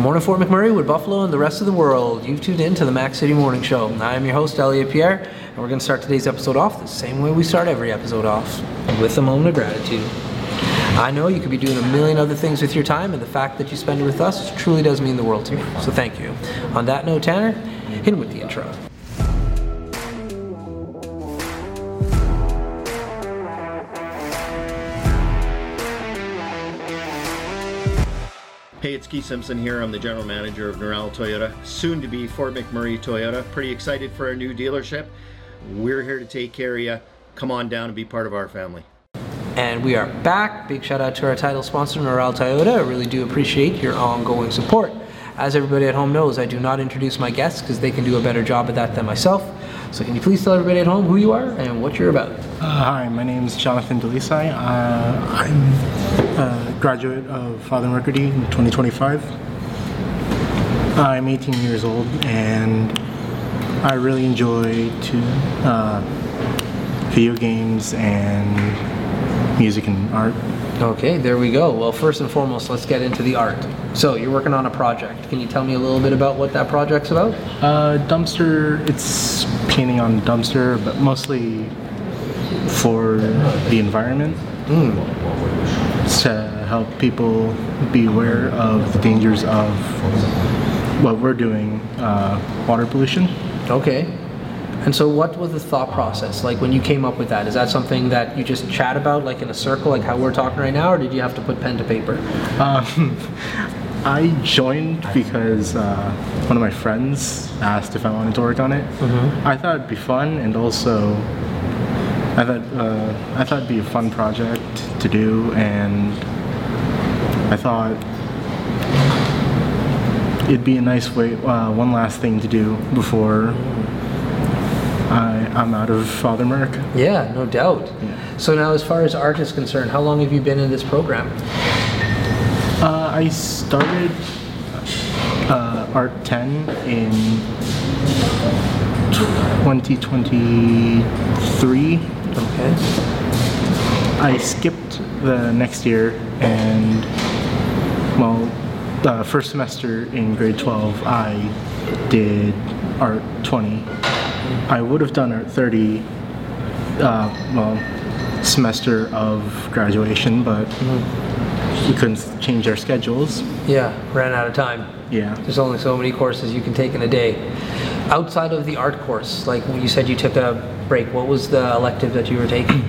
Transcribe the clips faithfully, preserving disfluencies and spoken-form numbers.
Good morning, Fort McMurray, Wood Buffalo, and the rest of the world. You've tuned in to the Mac City Morning Show. I am your host, Elliot Pierre, and we're going to start today's episode off the same way we start every episode off, with a moment of gratitude. I know you could be doing a million other things with your time, and the fact that you spend it with us truly does mean the world to me, so thank you. On that note, Tanner, in with the intro. Hey, it's Keith Simpson here. I'm the general manager of Norel Toyota, soon to be Fort McMurray Toyota. Pretty excited for our new dealership. We're here to take care of you. Come on down and be part of our family. And we are back. Big shout out to our title sponsor, Norel Toyota. I really do appreciate your ongoing support. As everybody at home knows, I do not introduce my guests because they can do a better job at that than myself. So can you please tell everybody at home who you are and what you're about? Uh, hi, my name is Jonathan Delisai. Uh, I'm a graduate of Father Mercady in twenty twenty-five. I'm eighteen years old and I really enjoy to, uh, video games and music and art. Okay, there we go. Well, first and foremost, let's get into the art. So you're working on a project. Can you tell me a little bit about what that project's about? Uh, dumpster, it's painting on dumpster, but mostly for the environment. Mm. It's to help people be aware of the dangers of what we're doing, uh, water pollution. Okay. And so what was the thought process? Like when you came up with that, is that something that you just chat about like in a circle, like how we're talking right now, or did you have to put pen to paper? Um, I joined because uh, one of my friends asked if I wanted to work on it. Mm-hmm. I thought it'd be fun, and also I thought uh, I thought it'd be a fun project to do, and I thought it'd be a nice way, uh, one last thing to do before I, I'm out of Father Merc. Yeah, no doubt. Yeah. So now as far as art is concerned, how long have you been in this program? Uh, I started uh, Art ten in twenty twenty-three. Okay. I skipped the next year and, well, the first semester in grade twelve I did Art twenty. I would have done Art thirty, uh, well, semester of graduation, but mm-hmm. we couldn't change our schedules. Yeah, ran out of time. Yeah. There's only so many courses you can take in a day. Outside of the art course, like when you said you took a break, what was the elective that you were taking?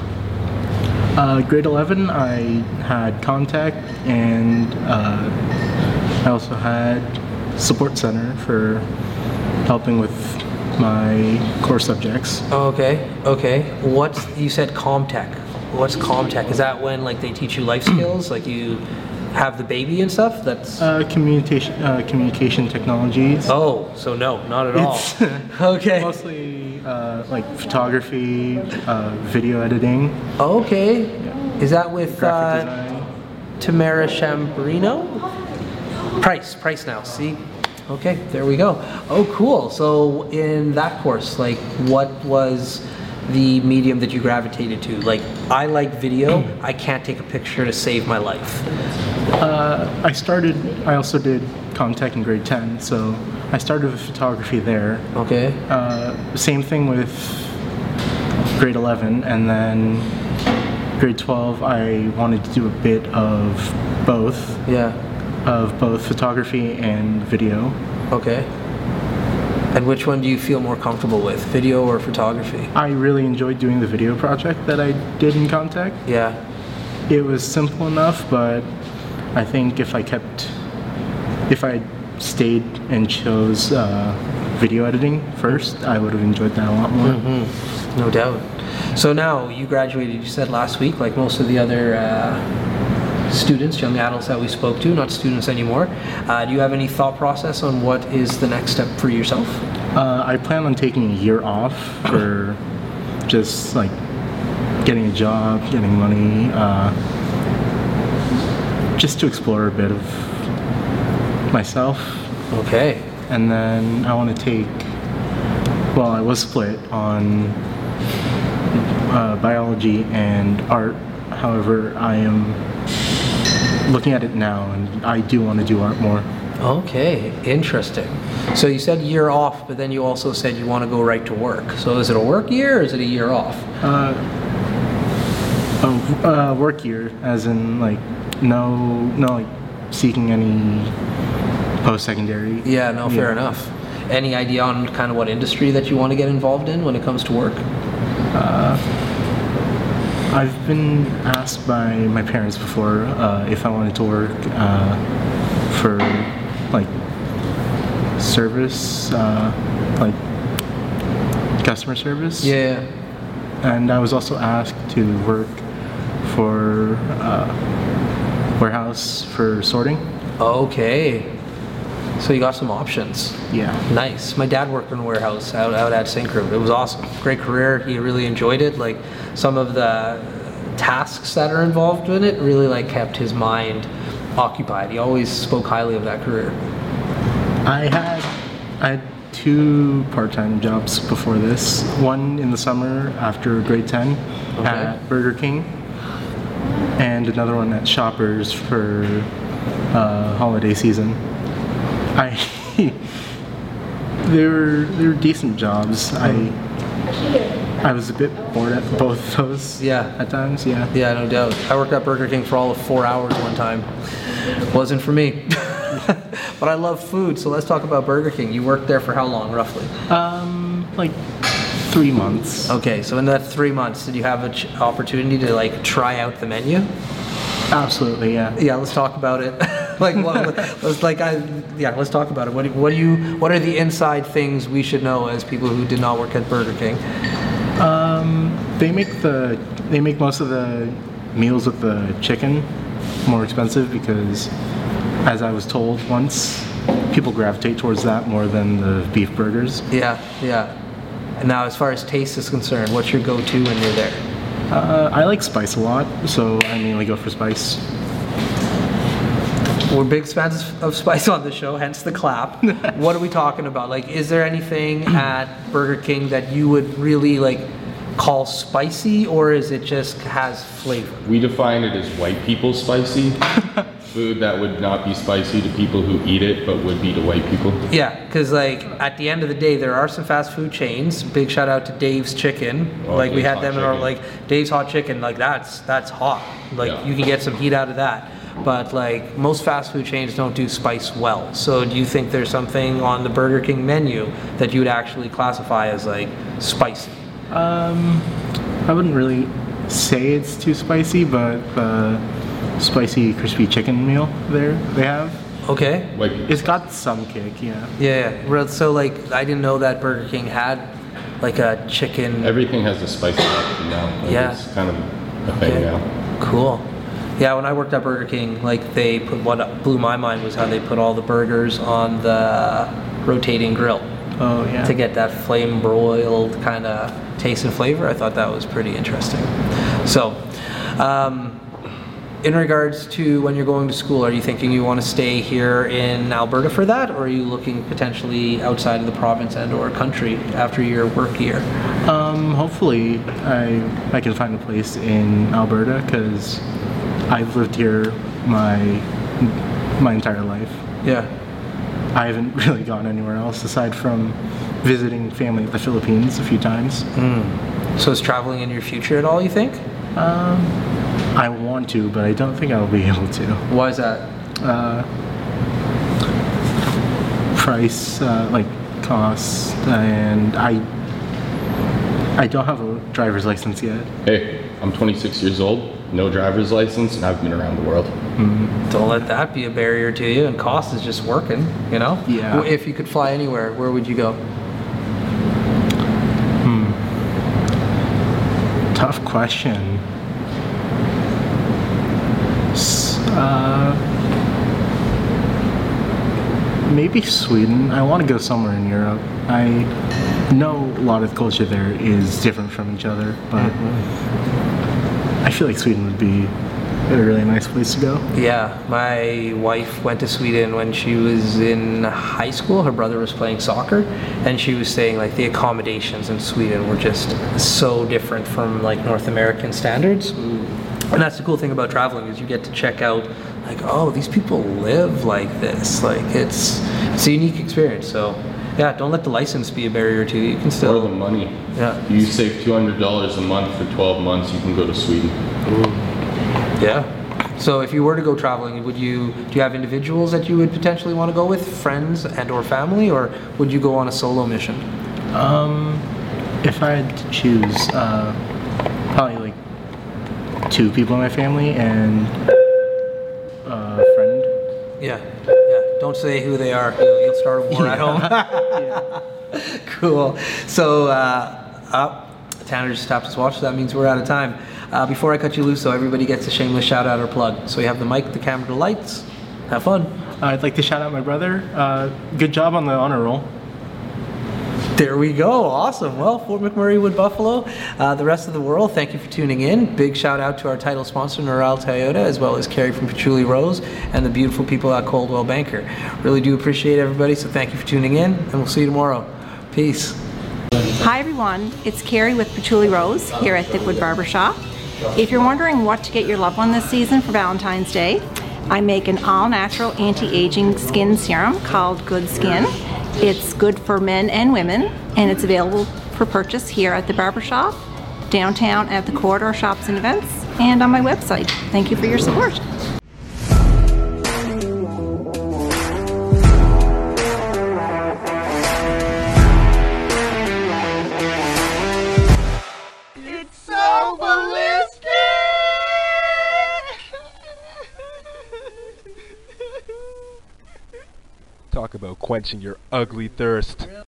Uh, grade eleven, I had contact, and uh, I also had support center for helping with my core subjects. Okay, okay. What, you said ComTech. What's ComTech? Is that when like they teach you life skills, like you have the baby and stuff? That's uh, communication uh, communication technologies. Oh, so no, not at all. Okay. Mostly uh, like photography, uh, video editing. Okay. Yeah. Is that with Graphic uh, design. Tamara Chambrino? Price, Price now, see? Okay, there we go. Oh, cool. So in that course, like what was the medium that you gravitated to? Like, I like video. I can't take a picture to save my life. Uh, I started, I also did ComTech in grade ten, so I started with photography there. Okay. Uh, same thing with grade eleven, and then grade twelve I wanted to do a bit of both. Yeah. Of both photography and video. Okay. And which one do you feel more comfortable with, video or photography? I really enjoyed doing the video project that I did in ComTech. Yeah. It was simple enough, but I think if I kept, if I stayed and chose uh, video editing first, I would have enjoyed that a lot more. Mm-hmm. No doubt. So now you graduated, you said last week, like most of the other uh, students, young adults that we spoke to, not students anymore. Uh, do you have any thought process on what is the next step for yourself? Uh, I plan on taking a year off for just like getting a job, getting money, uh, just to explore a bit of myself. Okay. And then I want to take, well, I was split on uh, biology and art. However, I am looking at it now, and I do want to do art more. Okay, interesting. So you said year off, but then you also said you want to go right to work. So is it a work year or is it a year off? Uh, oh, uh, work year, as in like no, no like seeking any post-secondary. Yeah, no, fair Yeah. enough. Any idea on kind of what industry that you want to get involved in when it comes to work? I've been asked by my parents before uh, if I wanted to work uh, for like service, uh, like customer service. Yeah. And I was also asked to work for uh, warehouse for sorting. Okay. So you got some options. Yeah. Nice. My dad worked in a warehouse out, out at Syncro. It was awesome. Great career. He really enjoyed it. Like some of the tasks that are involved in it really like kept his mind occupied. He always spoke highly of that career. I had I had two part-time jobs before this. One in the summer after grade ten Okay. at Burger King, and another one at Shoppers for uh, holiday season. I they were they were decent jobs. I I was a bit bored at both of those. Yeah. At times, yeah. Yeah, no doubt. I worked at Burger King for all of four hours one time. Wasn't for me. But I love food, so let's talk about Burger King. You worked there for how long, roughly? Um, like three months. Okay, so in that three months, did you have an ch- opportunity to like try out the menu? Absolutely, yeah. Yeah, let's talk about it. like, what, let's like, I, yeah, let's talk about it. What do, what do you, what are the inside things we should know as people who did not work at Burger King? Um, they make the they make most of the meals with the chicken more expensive because, as I was told once, people gravitate towards that more than the beef burgers. Yeah, yeah. And now, as far as taste is concerned, what's your go-to when you're there? Uh, I like spice a lot, so I mainly go for spice. We're big fans of spice on the show, hence the clap. What are we talking about? Like, is there anything at Burger King that you would really like call spicy, or is it just has flavor? We define it as white people spicy. Food that would not be spicy to people who eat it, but would be to white people. Yeah, because like at the end of the day, there are some fast food chains. Big shout out to Dave's Chicken. Oh, like we Dave's had Hot them in our Chicken. like Dave's Hot Chicken. Like that's that's hot. Like Yeah. you can get some heat out of that. But like most fast food chains don't do spice well. So do you think there's something on the Burger King menu that you would actually classify as like spicy? Um, I wouldn't really say it's too spicy, but the spicy crispy chicken meal there they have, Okay. White people. it's got some kick, yeah. Yeah. yeah. Well, so like I didn't know that Burger King had like a chicken. Everything has a spicy option now. Like, Yeah. It's kind of a thing Okay. now. Cool. Yeah, when I worked at Burger King, like they put what blew my mind was how they put all the burgers on the rotating grill Oh yeah. to get that flame broiled kind of taste and flavor. I thought that was pretty interesting. So, um, in regards to when you're going to school, are you thinking you want to stay here in Alberta for that, or are you looking potentially outside of the province and or country after your work year? Um, hopefully I I can find a place in Alberta because I've lived here my my entire life. Yeah. I haven't really gone anywhere else aside from visiting family in the Philippines a few times. So is traveling in your future at all, you think? Um, I want to, but I don't think I'll be able to. Why is that? Uh, price, uh, like costs, and I I don't have a driver's license yet. Hey, I'm twenty-six years old, no driver's license, and I've been around the world. Don't let that be a barrier to you, and cost is just working, you know? Yeah. If you could fly anywhere, where would you go? Tough question. S- Uh, maybe Sweden. I want to go somewhere in Europe. I know a lot of the culture there is different from each other, but I feel like Sweden would be a really nice place to go. Yeah, my wife went to Sweden when she was in high school. Her brother was playing soccer, and she was saying like the accommodations in Sweden were just so different from like North American standards. And that's the cool thing about traveling is you get to check out like, oh, these people live like this. Like it's it's a unique experience. So yeah, don't let the license be a barrier to you. You can Or still the money. yeah You save two hundred dollars a month for twelve months, you can go to Sweden. yeah. So if you were to go traveling, would you do you have individuals that you would potentially want to go with, friends and or family, or would you go on a solo mission? Um, if I had to choose, uh, probably like two people in my family and a friend. Yeah, yeah. Don't say who they are. You'll, you'll start a war at home. Cool. So, uh, uh, Tanner just tapped his watch, so that means we're out of time. Uh, before I cut you loose, though, everybody gets a shameless shout out or plug. So you have the mic, the camera, the lights. Have fun. I'd like to shout out my brother. Uh, good job on the honor roll. There we go. Awesome. Well, Fort McMurray, Wood Buffalo, uh, the rest of the world, thank you for tuning in. Big shout out to our title sponsor, Noral Toyota, as well as Carrie from Patchouli Rose and the beautiful people at Coldwell Banker. Really do appreciate everybody, so thank you for tuning in, and we'll see you tomorrow. Peace. Hi everyone, it's Carrie with Patchouli Rose here at Thickwood Barbershop. If you're wondering what to get your loved one this season for Valentine's Day, I make an all-natural anti-aging skin serum called Good Skin. It's good for men and women, and it's available for purchase here at the Barbershop, downtown at the Corridor Shops and Events, and on my website. Thank you for your support. Talk about quenching your ugly thirst.